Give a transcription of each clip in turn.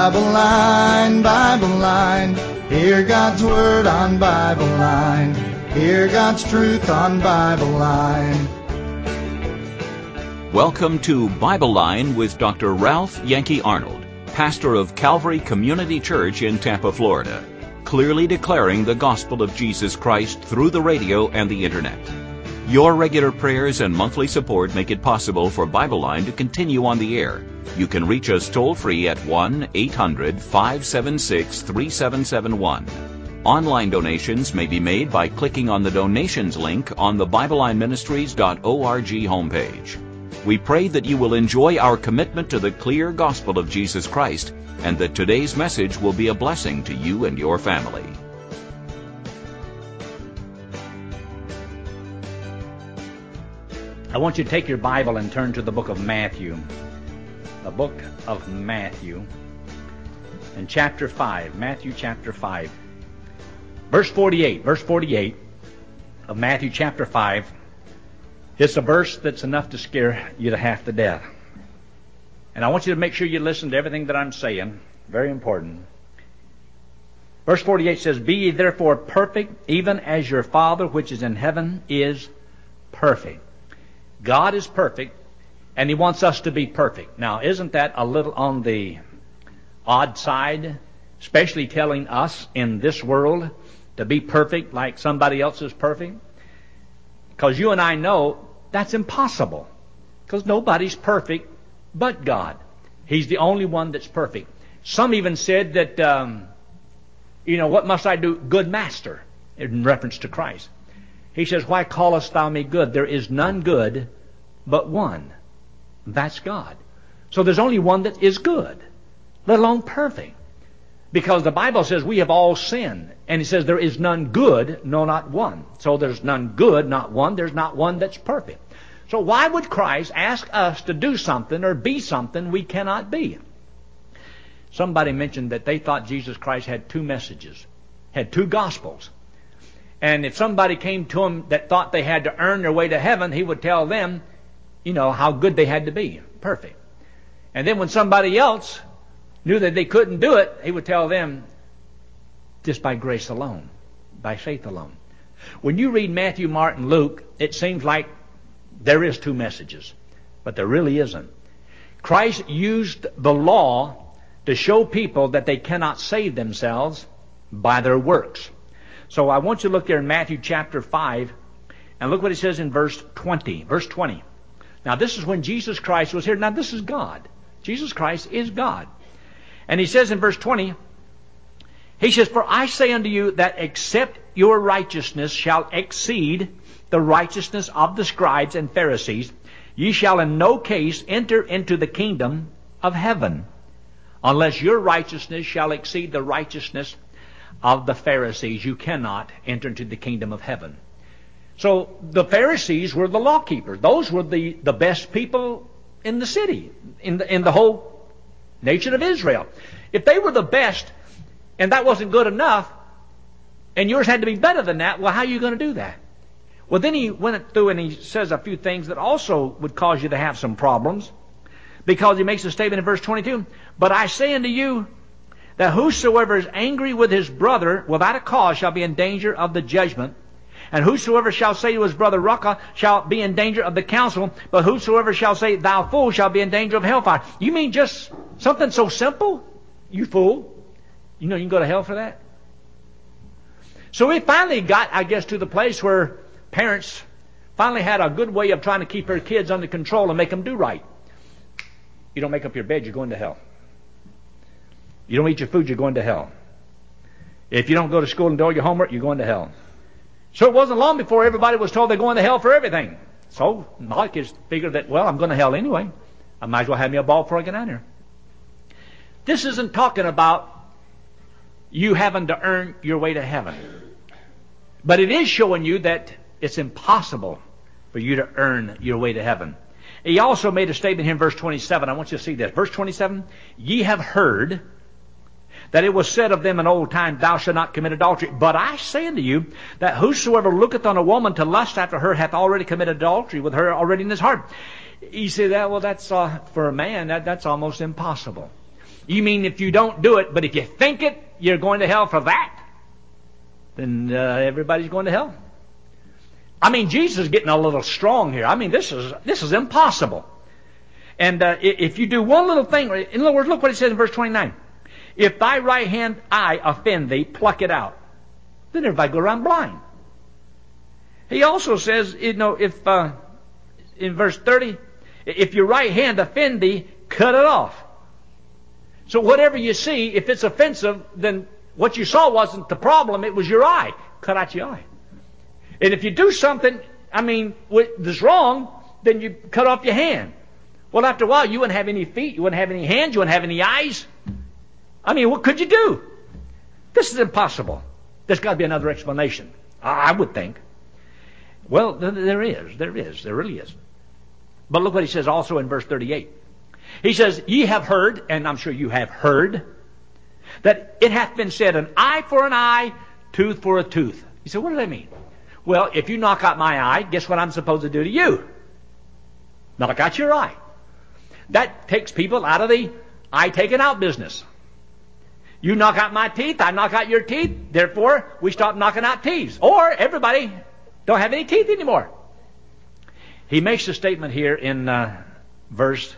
Bible Line, Bible Line. Hear God's Word on Bible Line. Hear God's truth on Bible Line. Welcome to Bible Line with Dr. Ralph Yankee Arnold, pastor of Calvary Community Church in Tampa, Florida, clearly declaring the gospel of Jesus Christ through the radio and the internet. Your regular prayers and monthly support make it possible for Bible Line to continue on the air. You can reach us toll-free at 1-800-576-3771. Online donations may be made by clicking on the donations link on the BibleLineMinistries.org homepage. We pray that you will enjoy our commitment to the clear gospel of Jesus Christ and that today's message will be a blessing to you and your family. I want you to take your Bible and turn to the book of Matthew. The book of Matthew and chapter 5. Matthew chapter 5. Verse 48. Verse 48 of Matthew chapter 5. It's a verse that's enough to scare you to half to death. And I want you to make sure you listen to everything that I'm saying. Very important. Verse 48 says, Be ye therefore perfect, even as your Father which is in heaven is perfect. God is perfect, and He wants us to be perfect. Now, isn't that a little on the odd side, especially telling us in this world to be perfect like somebody else is perfect? Because you and I know that's impossible, because nobody's perfect but God. He's the only one that's perfect. Some even said that, what must I do, good master, in reference to Christ. He says, Why callest thou me good? There is none good but one. That's God. So there's only one that is good, let alone perfect. Because the Bible says we have all sinned. And He says there is none good, no, not one. So there's none good, not one. There's not one that's perfect. So why would Christ ask us to do something or be something we cannot be? Somebody mentioned that they thought Jesus Christ had two messages, had two gospels. And if somebody came to Him that thought they had to earn their way to heaven, He would tell them, how good they had to be. Perfect. And then when somebody else knew that they couldn't do it, He would tell them, just by grace alone, by faith alone. When you read Matthew, Mark, and Luke, it seems like there is two messages, but there really isn't. Christ used the law to show people that they cannot save themselves by their works. So I want you to look there in Matthew chapter 5, and look what it says in verse 20. Verse 20. Now this is when Jesus Christ was here. Now this is God. Jesus Christ is God. And He says in verse 20, He says, For I say unto you that except your righteousness shall exceed the righteousness of the scribes and Pharisees, ye shall in no case enter into the kingdom of heaven, unless your righteousness shall exceed the righteousness of the Pharisees. You cannot enter into the kingdom of heaven. So the Pharisees were the law keepers. Those were the best people in the city, in the whole nation of Israel. If they were the best, and that wasn't good enough, and yours had to be better than that, well, how are you going to do that? Well, then He went through and He says a few things that also would cause you to have some problems, because He makes a statement in verse 22, But I say unto you, that whosoever is angry with his brother without a cause shall be in danger of the judgment. And whosoever shall say to his brother, Raca, shall be in danger of the council. But whosoever shall say, Thou fool, shall be in danger of hellfire. You mean just something so simple? You fool. You know you can go to hell for that? So we finally got, I guess, to the place where parents finally had a good way of trying to keep their kids under control and make them do right. You don't make up your bed, you're going to hell. You don't eat your food, you're going to hell. If you don't go to school and do all your homework, you're going to hell. So it wasn't long before everybody was told they're going to hell for everything. So my kids figured that, well, I'm going to hell anyway. I might as well have me a ball before I get down there. This isn't talking about you having to earn your way to heaven. But it is showing you that it's impossible for you to earn your way to heaven. He also made a statement here in verse 27. I want you to see this. Verse 27, Ye have heard that it was said of them in old time, Thou shalt not commit adultery. But I say unto you, that whosoever looketh on a woman to lust after her hath already committed adultery with her already in his heart. You say that, well, that's for a man, that's almost impossible. You mean if you don't do it, but if you think it, you're going to hell for that? Then everybody's going to hell. I mean, Jesus is getting a little strong here. I mean, this is impossible. And if you do one little thing, in other words, look what it says in verse 29. If thy right hand eye offend thee, pluck it out. Then everybody go around blind. He also says, if in verse 30, if your right hand offend thee, cut it off. So whatever you see, if it's offensive, then what you saw wasn't the problem, it was your eye. Cut out your eye. And if you do something, that's wrong, then you cut off your hand. Well, after a while, you wouldn't have any feet, you wouldn't have any hands, you wouldn't have any eyes. What could you do? This is impossible. There's got to be another explanation, I would think. Well, there really is. But look what he says also in verse 38. He says, ye have heard, and I'm sure you have heard, that it hath been said, an eye for an eye, tooth for a tooth. You say, what does that mean? Well, if you knock out my eye, guess what I'm supposed to do to you? Knock out your eye. That takes people out of the eye taken out business. You knock out my teeth, I knock out your teeth, therefore we stop knocking out teeth. Or everybody don't have any teeth anymore. He makes a statement here in verse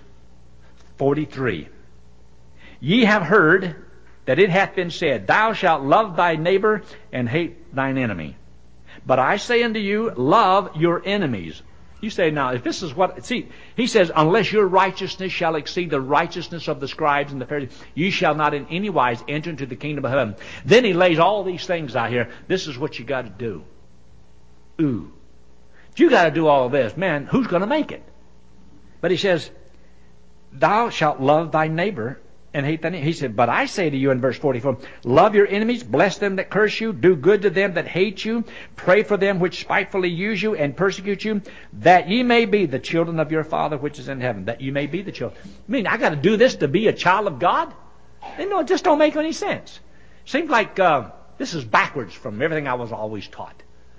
43. Ye have heard that it hath been said, thou shalt love thy neighbor and hate thine enemy. But I say unto you, love your enemies. You say, now, if this is what... See, he says, unless your righteousness shall exceed the righteousness of the scribes and the Pharisees, ye shall not in any wise enter into the kingdom of heaven. Then he lays all these things out here. This is what you got to do. Ooh. If you got to do all of this, man, who's going to make it? But he says, thou shalt love thy neighbor and hate thine enemy. He said, but I say to you in verse 44, love your enemies, bless them that curse you, do good to them that hate you, pray for them which spitefully use you and persecute you, that ye may be the children of your Father which is in heaven. That you may be the children. I got to do this to be a child of God? It just don't make any sense. Seems like this is backwards from everything I was always taught.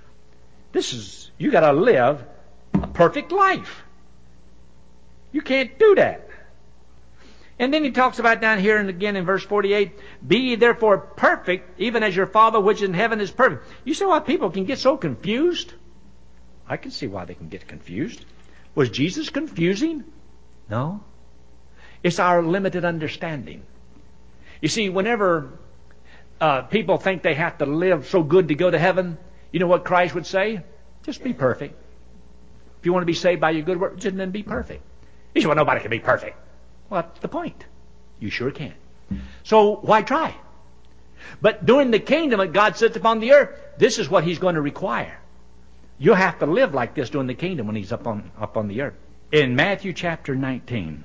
You got to live a perfect life. You can't do that. And then he talks about down here and again in verse 48, be ye therefore perfect, even as your Father which is in heaven is perfect. You see why people can get so confused? I can see why they can get confused. Was Jesus confusing? No. It's our limited understanding. You see, whenever people think they have to live so good to go to heaven, you know what Christ would say? Just be perfect. If you want to be saved by your good work, then be perfect. He said, well, nobody can be perfect. Well, that's the point. You sure can. So why try? But during the kingdom that God sits upon the earth, this is what he's going to require. You'll have to live like this during the kingdom when he's up on the earth. In Matthew chapter 19,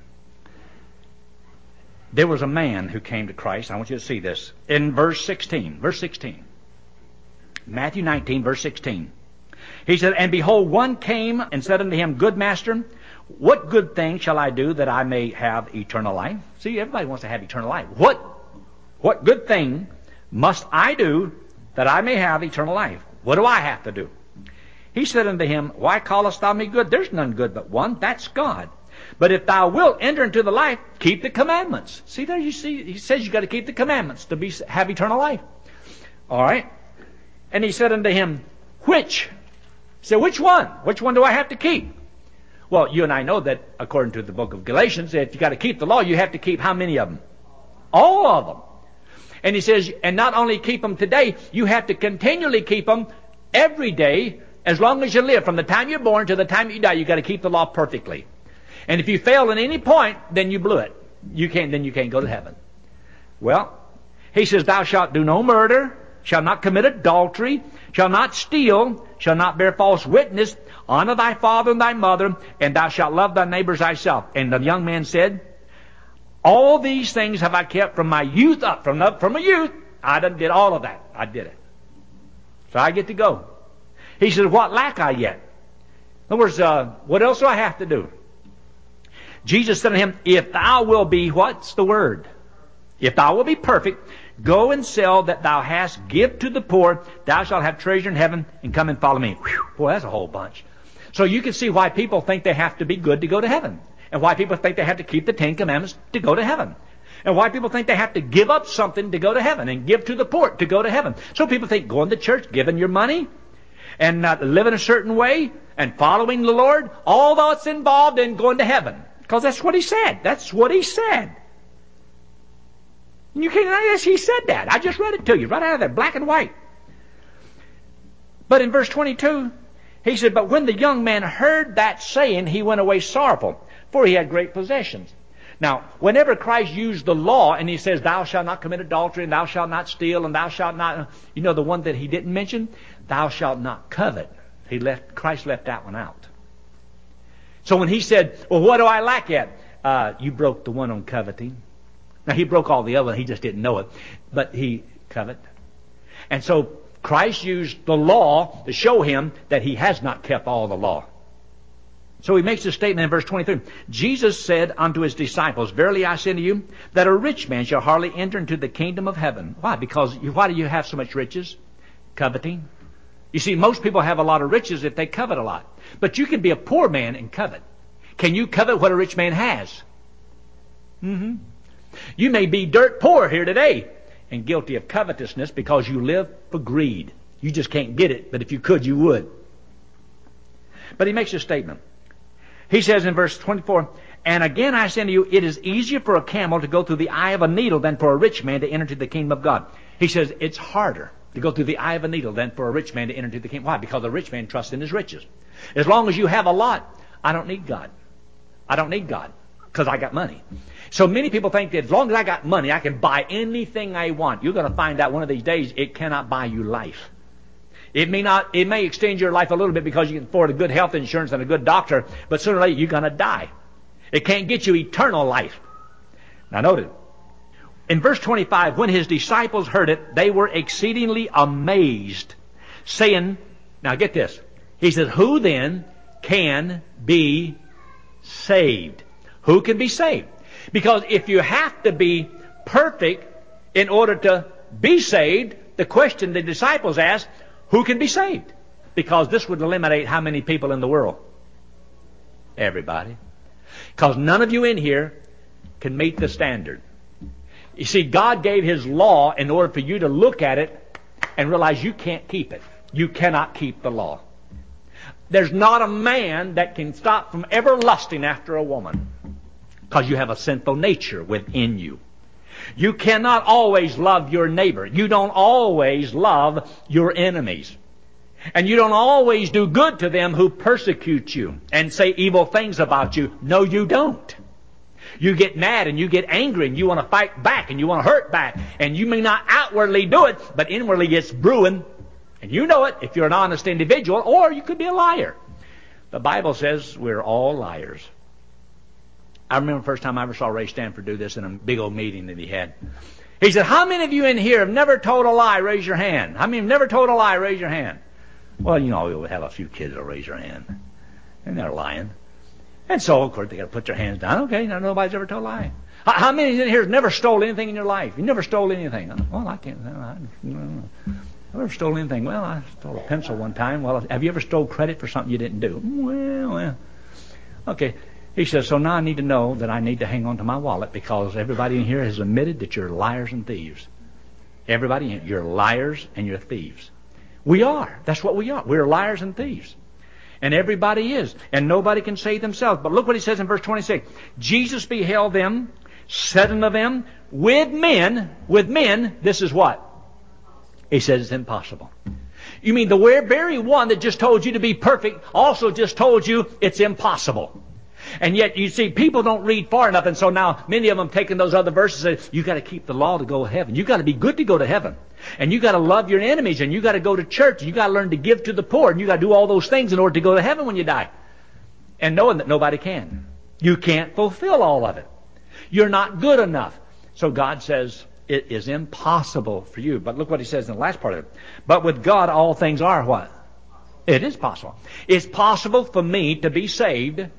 there was a man who came to Christ. I want you to see this. In verse 16. Verse 16. Matthew 19, verse 16. He said, and behold, one came and said unto him, good master, what good thing shall I do that I may have eternal life? See, everybody wants to have eternal life. What good thing must I do that I may have eternal life? What do I have to do? He said unto him, why callest thou me good? There's none good but one, that's God. But if thou wilt enter into the life, keep the commandments. See there, you see, he says you got to keep the commandments to have eternal life. All right? And he said unto him, which? He said, which one? Which one do I have to keep? Well, you and I know that according to the book of Galatians, if you got to keep the law, you have to keep how many of them? All of them. And he says, and not only keep them today, you have to continually keep them every day as long as you live. From the time you're born to the time you die, you got to keep the law perfectly. And if you fail at any point, then you blew it. You can't go to heaven. Well, he says, thou shalt do no murder, shalt not commit adultery, shalt not steal, shalt not bear false witness, honor thy father and thy mother, and thou shalt love thy neighbors thyself. And the young man said, all these things have I kept from my youth up. From my youth, I done did all of that. I did it. So I get to go. He said, what lack I yet? In other words, what else do I have to do? Jesus said to him, if thou will be, what's the word? If thou will be perfect, go and sell that thou hast, give to the poor, thou shalt have treasure in heaven, and come and follow me. Whew, boy, that's a whole bunch. So you can see why people think they have to be good to go to heaven, and why people think they have to keep the Ten Commandments to go to heaven. And why people think they have to give up something to go to heaven and give to the poor to go to heaven. So people think going to church, giving your money, and living a certain way, and following the Lord, all that's involved in going to heaven. Because that's what He said. That's what He said. And you can't deny this. He said that. I just read it to you, right out of there, black and white. But in verse 22, He said, but when the young man heard that saying, he went away sorrowful, for he had great possessions. Now, whenever Christ used the law, and He says, thou shalt not commit adultery, and thou shalt not steal, and thou shalt not, you know the one that He didn't mention? Thou shalt not covet. Christ left that one out. So when He said, well, what do I lack at? You broke the one on coveting. Now, He broke all the other, He just didn't know it. But He covet. And so Christ used the law to show Him that He has not kept all the law. So He makes a statement in verse 23. Jesus said unto His disciples, verily I say unto you, that a rich man shall hardly enter into the kingdom of heaven. Why? Why do you have so much riches? Coveting. You see, most people have a lot of riches if they covet a lot. But you can be a poor man and covet. Can you covet what a rich man has? You may be dirt poor here today and guilty of covetousness because you live for greed. You just can't get it, but if you could, you would. But He makes a statement. He says in verse 24, and again I say unto you, it is easier for a camel to go through the eye of a needle than for a rich man to enter into the kingdom of God. He says it's harder to go through the eye of a needle than for a rich man to enter into the kingdom. Why? Because a rich man trusts in his riches. As long as you have a lot, I don't need God. I don't need God because I got money. So many people think that as long as I got money, I can buy anything I want. You're going to find out one of these days it cannot buy you life. It may extend your life a little bit because you can afford a good health insurance and a good doctor, but sooner or later you're going to die. It can't get you eternal life. Now notice, in verse 25, when His disciples heard it, they were exceedingly amazed, saying, now get this, He says, who then can be saved? Who can be saved? Because if you have to be perfect in order to be saved, the question the disciples asked, who can be saved? Because this would eliminate how many people in the world? Everybody. Because none of you in here can meet the standard. You see, God gave His law in order for you to look at it and realize you can't keep it. You cannot keep the law. There's not a man that can stop from ever lusting after a woman because you have a sinful nature within you. You cannot always love your neighbor. You don't always love your enemies. And you don't always do good to them who persecute you and say evil things about you. No, you don't. You get mad and you get angry and you want to fight back and you want to hurt back. And you may not outwardly do it, but inwardly it's brewing. And you know it if you're an honest individual, or you could be a liar. The Bible says we're all liars. I remember the first time I ever saw Ray Stanford do this in a big old meeting that he had. He said, how many of you in here have never told a lie? Raise your hand. How many have never told a lie? Raise your hand. Well, you know, we'll have a few kids that'll raise their hand. And they're lying. And so, of course, they got to put their hands down. Okay, now nobody's ever told a lie. How many in here have never stole anything in your life? You never stole anything? Well, I can't. I've never stole anything. Well, I stole a pencil one time. Well, have you ever stole credit for something you didn't do? Well. Okay. He says, so now I need to know that I need to hang on to my wallet because everybody in here has admitted that you're liars and thieves. Everybody in here, you're liars and you're thieves. We are. That's what we are. We're liars and thieves. And everybody is. And nobody can save themselves. But look what He says in verse 26. Jesus beheld them, said unto them, with men, this is what? He says it's impossible. You mean the very one that just told you to be perfect also just told you it's impossible. And yet, you see, people don't read far enough, and so now many of them taking those other verses and say, you got to keep the law to go to heaven. You got to be good to go to heaven. And you got to love your enemies, and you got to go to church, and you got to learn to give to the poor, and you got to do all those things in order to go to heaven when you die. And knowing that nobody can. You can't fulfill all of it. You're not good enough. So God says, it is impossible for you. But look what He says in the last part of it. But with God, all things are what? It is possible. It's possible for me to be saved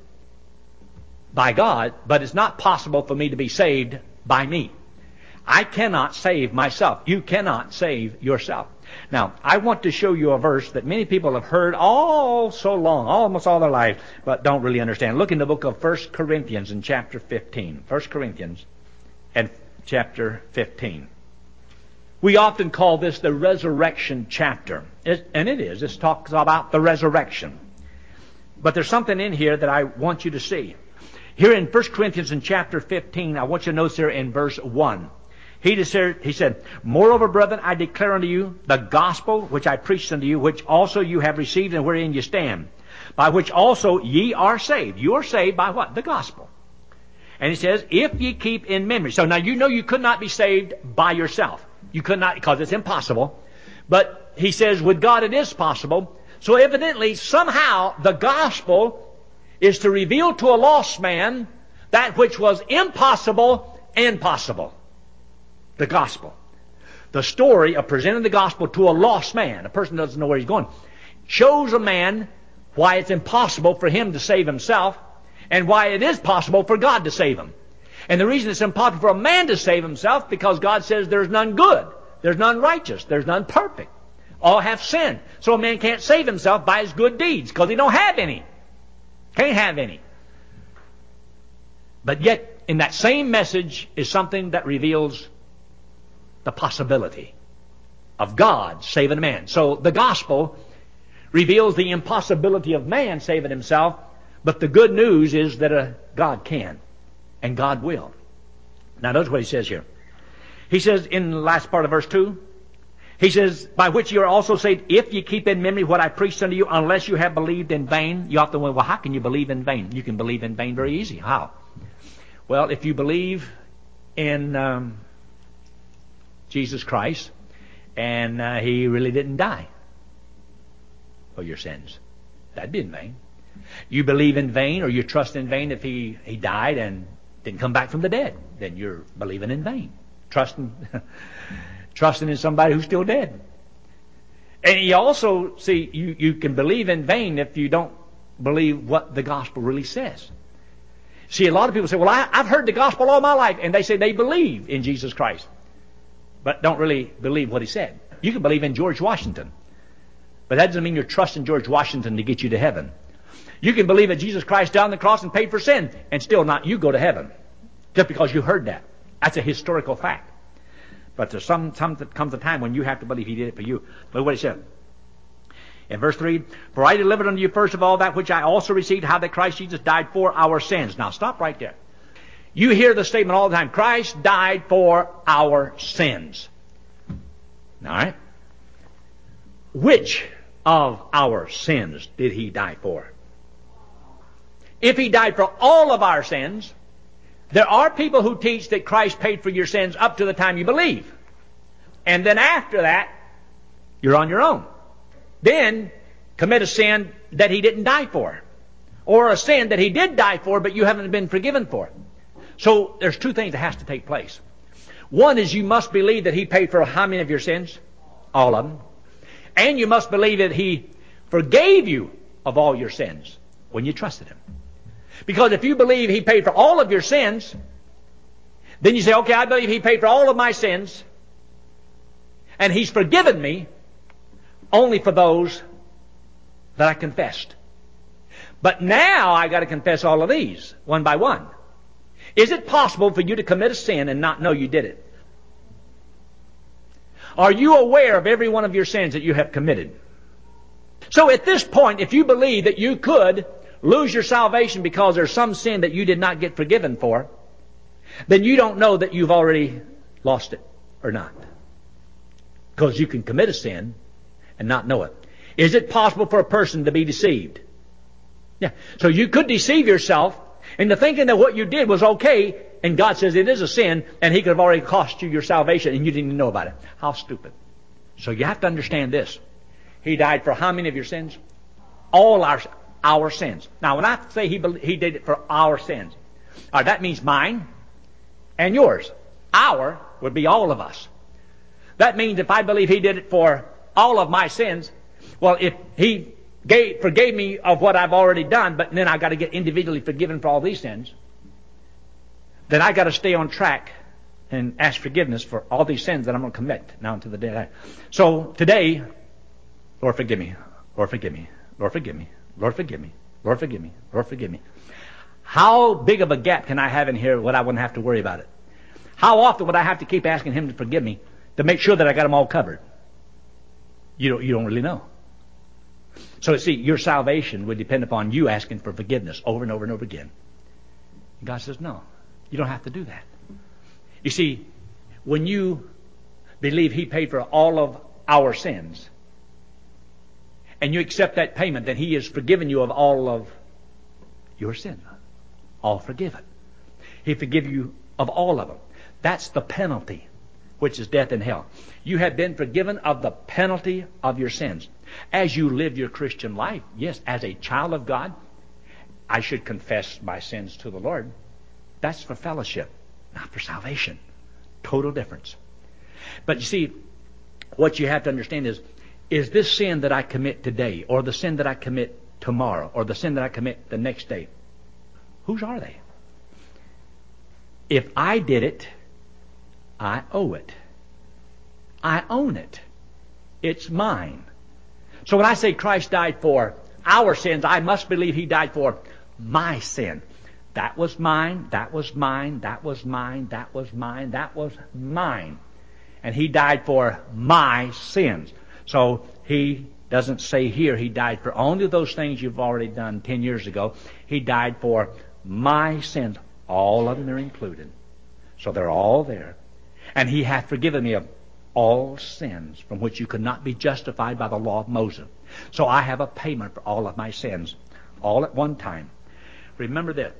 by God, but it's not possible for me to be saved by me. I cannot save myself. You cannot save yourself. Now, I want to show you a verse that many people have heard all so long, almost all their life, but don't really understand. Look in the book of 1 Corinthians in chapter 15. 1 Corinthians and chapter 15. We often call this the resurrection chapter. And it is. This talks about the resurrection. But there's something in here that I want you to see. Here in 1 Corinthians in chapter 15, I want you to notice here in verse 1. He said, Moreover, brethren, I declare unto you the gospel which I preached unto you, which also you have received and wherein you stand, by which also ye are saved. You are saved by what? The gospel. And he says, if ye keep in memory. So now you know you could not be saved by yourself. You could not, because it's impossible. But he says, with God it is possible. So evidently, somehow, the gospel is to reveal to a lost man that which was impossible and possible. The gospel. The story of presenting the gospel to a lost man, a person who doesn't know where he's going, shows a man why it's impossible for him to save himself and why it is possible for God to save him. And the reason it's impossible for a man to save himself, because God says there's none good, there's none righteous, there's none perfect. All have sinned. So a man can't save himself by his good deeds, because he don't have any. Can't have any. But yet, in that same message is something that reveals the possibility of God saving a man. So the gospel reveals the impossibility of man saving himself, but the good news is that God can. And God will. Now notice what he says here. He says in the last part of verse 2, he says, by which you are also saved, if you keep in memory what I preached unto you, unless you have believed in vain. You often wonder, well, how can you believe in vain? You can believe in vain very easy. How? Well, if you believe in Jesus Christ, and He really didn't die for your sins, that'd be in vain. You believe in vain, or you trust in vain if He died and didn't come back from the dead, then you're believing in vain. Trusting in somebody who's still dead. And you also, see, you can believe in vain if you don't believe what the gospel really says. See, a lot of people say, well, I've heard the gospel all my life, and they say they believe in Jesus Christ, but don't really believe what He said. You can believe in George Washington, but that doesn't mean you're trusting George Washington to get you to heaven. You can believe that Jesus Christ died on the cross and paid for sin, and still not you go to heaven, just because you heard that. That's a historical fact. But there's comes a time when you have to believe He did it for you. Look what He said. In verse 3, for I delivered unto you first of all that which I also received, how that Christ Jesus died for our sins. Now stop right there. You hear the statement all the time, Christ died for our sins. All right? Which of our sins did He die for? If He died for all of our sins, there are people who teach that Christ paid for your sins up to the time you believe. And then after that, you're on your own. Then commit a sin that He didn't die for. Or a sin that He did die for, but you haven't been forgiven for. So there's two things that has to take place. One is you must believe that He paid for how many of your sins? All of them. And you must believe that He forgave you of all your sins when you trusted Him. Because if you believe He paid for all of your sins, then you say, okay, I believe He paid for all of my sins, and He's forgiven me only for those that I confessed. But now I got to confess all of these one by one. Is it possible for you to commit a sin and not know you did it? Are you aware of every one of your sins that you have committed? So at this point, if you believe that you could lose your salvation because there's some sin that you did not get forgiven for, then you don't know that you've already lost it or not. Because you can commit a sin and not know it. Is it possible for a person to be deceived? Yeah. So you could deceive yourself into thinking that what you did was okay, and God says it is a sin, and He could have already cost you your salvation, and you didn't even know about it. How stupid. So you have to understand this. He died for how many of your sins? All our sins. Now, when I say He did it for our sins, that means mine and yours. Our would be all of us. That means if I believe He did it for all of my sins, well, if He forgave me of what I've already done, but then I got to get individually forgiven for all these sins, then I got to stay on track and ask forgiveness for all these sins that I'm going to commit now until the day I die. So today, Lord forgive me, Lord forgive me, Lord forgive me, Lord forgive me, Lord forgive me, Lord forgive me. How big of a gap can I have in here where I wouldn't have to worry about it? How often would I have to keep asking Him to forgive me to make sure that I got them all covered? You don't really know. So see, your salvation would depend upon you asking for forgiveness over and over and over again. And God says, no, you don't have to do that. You see, when you believe He paid for all of our sins, and you accept that payment, then He has forgiven you of all of your sins. All forgiven. He forgive you of all of them. That's the penalty, which is death and hell. You have been forgiven of the penalty of your sins. As you live your Christian life, yes, as a child of God, I should confess my sins to the Lord. That's for fellowship, not for salvation. Total difference. But you see, what you have to understand is this sin that I commit today, or the sin that I commit tomorrow, or the sin that I commit the next day, whose are they? If I did it, I owe it. I own it. It's mine. So when I say Christ died for our sins, I must believe He died for my sin. That was mine, that was mine, that was mine, that was mine, that was mine. And He died for my sins. So He doesn't say here He died for only those things you've already done 10 years ago. He died for my sins. All of them are included. So they're all there. And He hath forgiven me of all sins from which you could not be justified by the law of Moses. So I have a payment for all of my sins, all at one time. Remember this.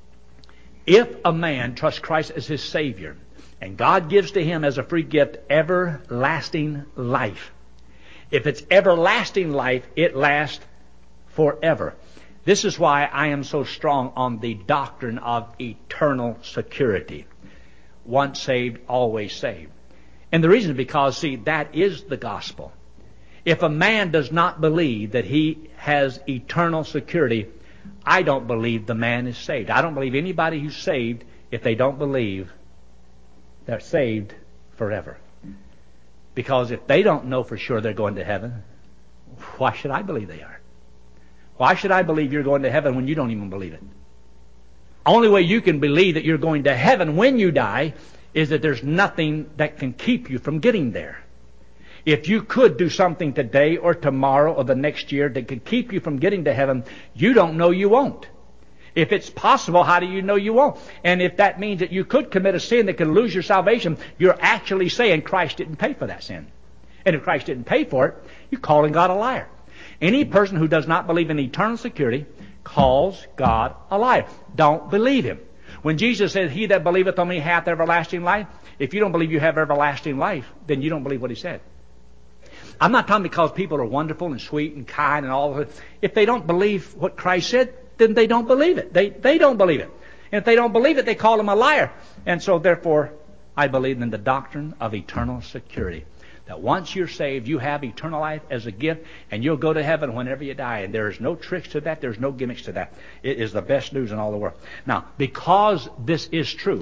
If a man trusts Christ as his Savior, and God gives to him as a free gift everlasting life, if it's everlasting life, it lasts forever. This is why I am so strong on the doctrine of eternal security. Once saved, always saved. And the reason is because, see, that is the gospel. If a man does not believe that he has eternal security, I don't believe the man is saved. I don't believe anybody who's saved if they don't believe they're saved forever. Because if they don't know for sure they're going to heaven, why should I believe they are? Why should I believe you're going to heaven when you don't even believe it? Only way you can believe that you're going to heaven when you die is that there's nothing that can keep you from getting there. If you could do something today or tomorrow or the next year that could keep you from getting to heaven, you don't know you won't. If it's possible, how do you know you won't? And if that means that you could commit a sin that could lose your salvation, you're actually saying Christ didn't pay for that sin. And if Christ didn't pay for it, you're calling God a liar. Any person who does not believe in eternal security calls God a liar. Don't believe Him. When Jesus said, He that believeth on me hath everlasting life, if you don't believe you have everlasting life, then you don't believe what He said. I'm not talking because people are wonderful and sweet and kind and all of it. If they don't believe what Christ said, then they don't believe it. They don't believe it. And if they don't believe it, they call Him a liar. And so therefore, I believe in the doctrine of eternal security. That once you're saved, you have eternal life as a gift, and you'll go to heaven whenever you die. And there is no tricks to that. There's no gimmicks to that. It is the best news in all the world. Now, because this is true,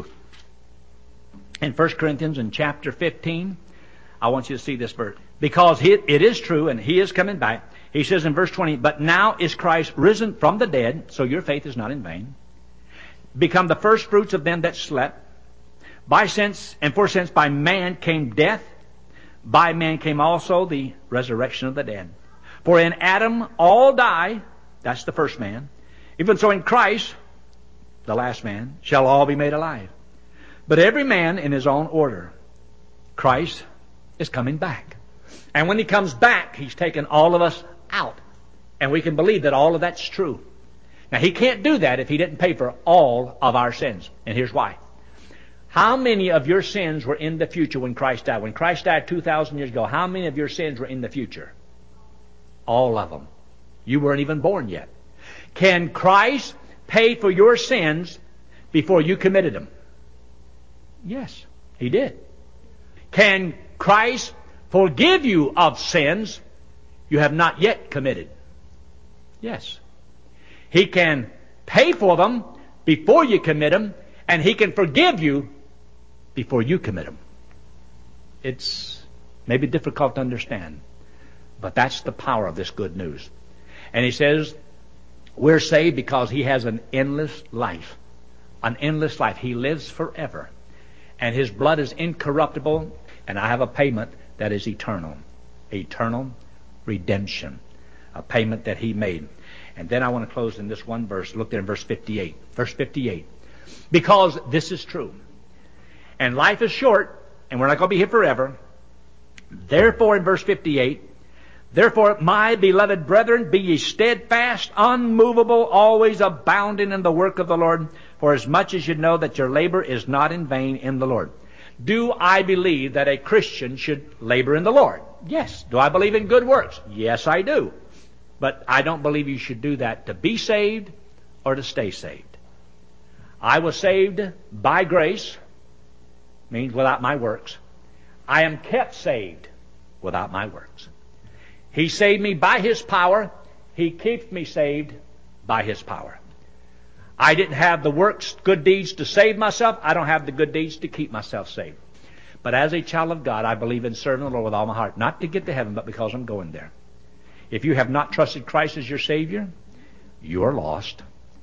in 1 Corinthians in chapter 15, I want you to see this verse. Because it is true, and He is coming back. He says in verse 20, But now is Christ risen from the dead, so your faith is not in vain, become the first fruits of them that slept. For since by man came death, by man came also the resurrection of the dead. For in Adam all die, that's the first man. Even so in Christ, the last man, shall all be made alive. But every man in his own order. Christ is coming back. And when He comes back, He's taken all of us out. And we can believe that all of that's true. Now, He can't do that if He didn't pay for all of our sins. And here's why. How many of your sins were in the future when Christ died? When Christ died 2,000 years ago, how many of your sins were in the future? All of them. You weren't even born yet. Can Christ pay for your sins before you committed them? Yes, He did. Can Christ forgive you of sins you have not yet committed? Yes. He can pay for them before you commit them, and He can forgive you before you commit them. It's maybe difficult to understand, but that's the power of this good news. And He says we're saved because He has an endless life. An endless life. He lives forever. And His blood is incorruptible, and I have a payment that is eternal. Eternal redemption. A payment that He made. And then I want to close in this one verse. Look there in verse 58. Verse 58. Because this is true. And life is short, and we're not going to be here forever. Therefore, in verse 58, therefore, my beloved brethren, be ye steadfast, unmovable, always abounding in the work of the Lord, for as much as you know that your labor is not in vain in the Lord. Do I believe that a Christian should labor in the Lord? Yes. Do I believe in good works? Yes, I do. But I don't believe you should do that to be saved or to stay saved. I was saved by grace, means without my works. I am kept saved without my works. He saved me by His power. He keeps me saved by His power. I didn't have the works, good deeds to save myself. I don't have the good deeds to keep myself saved. But as a child of God, I believe in serving the Lord with all my heart. Not to get to heaven, but because I'm going there. If you have not trusted Christ as your Savior, you are lost.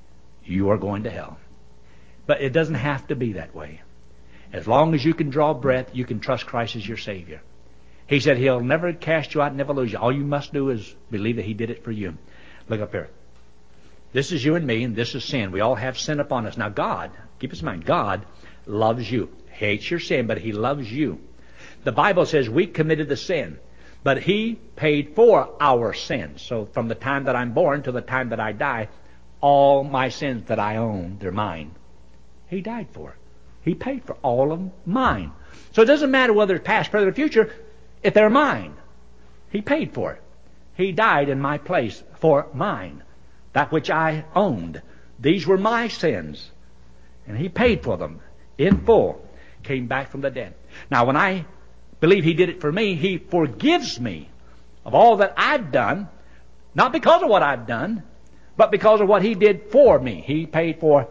You are going to hell. But it doesn't have to be that way. As long as you can draw breath, you can trust Christ as your Savior. He said He'll never cast you out and never lose you. All you must do is believe that He did it for you. Look up here. This is you and me, and this is sin. We all have sin upon us. Now God, keep this in mind, God loves you. Hates your sin, but He loves you. The Bible says we committed the sin, but He paid for our sins. So from the time that I'm born to the time that I die, all my sins that I own, they're mine. He died for. He paid for all of mine. So it doesn't matter whether it's past, present, or future, if they're mine. He paid for it. He died in my place for mine. That which I owned. These were my sins. And He paid for them in full. Came back from the dead. Now when I believe He did it for me, He forgives me of all that I've done. Not because of what I've done, but because of what He did for me. He paid for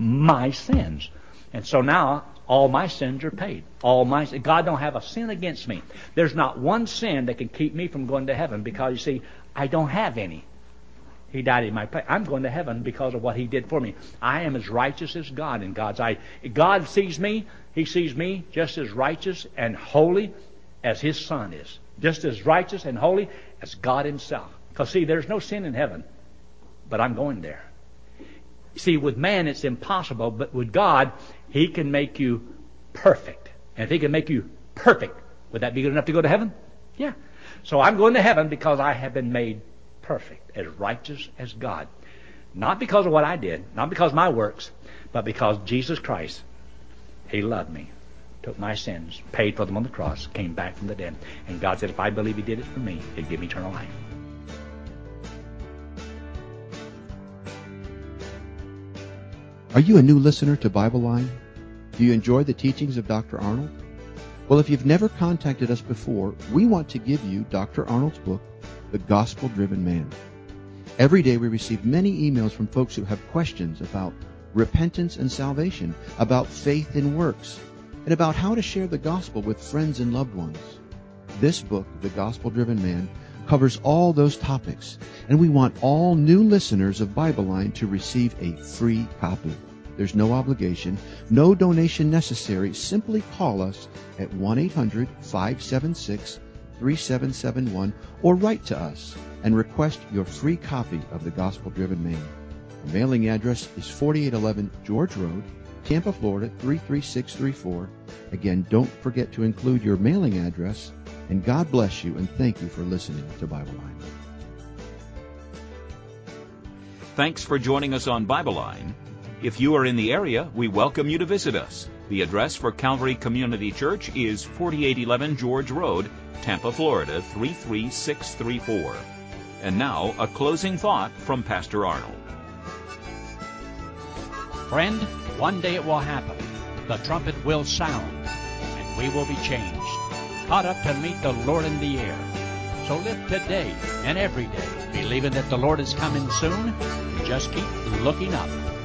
my sins. And so now all my sins are paid. God don't have a sin against me. There's not one sin that can keep me from going to heaven, because you see, I don't have any. He died in my place. I'm going to heaven because of what He did for me. I am as righteous as God in God's eye. God sees me. He sees me just as righteous and holy as His Son is. Just as righteous and holy as God Himself. Because see, there's no sin in heaven, but I'm going there. See, with man it's impossible, but with God, He can make you perfect. And if He can make you perfect, would that be good enough to go to heaven? Yeah. So I'm going to heaven because I have been made perfect, as righteous as God. Not because of what I did, not because of my works, but because Jesus Christ, He loved me, took my sins, paid for them on the cross, came back from the dead. And God said, if I believe He did it for me, He'd give me eternal life. Are you a new listener to Bible Line? Do you enjoy the teachings of Dr. Arnold? Well, if you've never contacted us before, we want to give you Dr. Arnold's book, The Gospel-Driven Man. Every day we receive many emails from folks who have questions about repentance and salvation, about faith and works, and about how to share the gospel with friends and loved ones. This book, The Gospel-Driven Man, covers all those topics, and we want all new listeners of Bible Line to receive a free copy. There's no obligation, no donation necessary. Simply call us at 1-800-576-3771 or write to us and request your free copy of The Gospel-Driven Man. Our mailing address is 4811 George Road, Tampa, Florida 33634. Again, don't forget to include your mailing address. And God bless you, and thank you for listening to Bible Line. Thanks for joining us on Bible Line. If you are in the area, we welcome you to visit us. The address for Calvary Community Church is 4811 George Road, Tampa, Florida 33634. And now, a closing thought from Pastor Arnold. Friend, one day it will happen. The trumpet will sound, and we will be changed, caught up to meet the Lord in the air. So live today and every day, believing that the Lord is coming soon, and just keep looking up.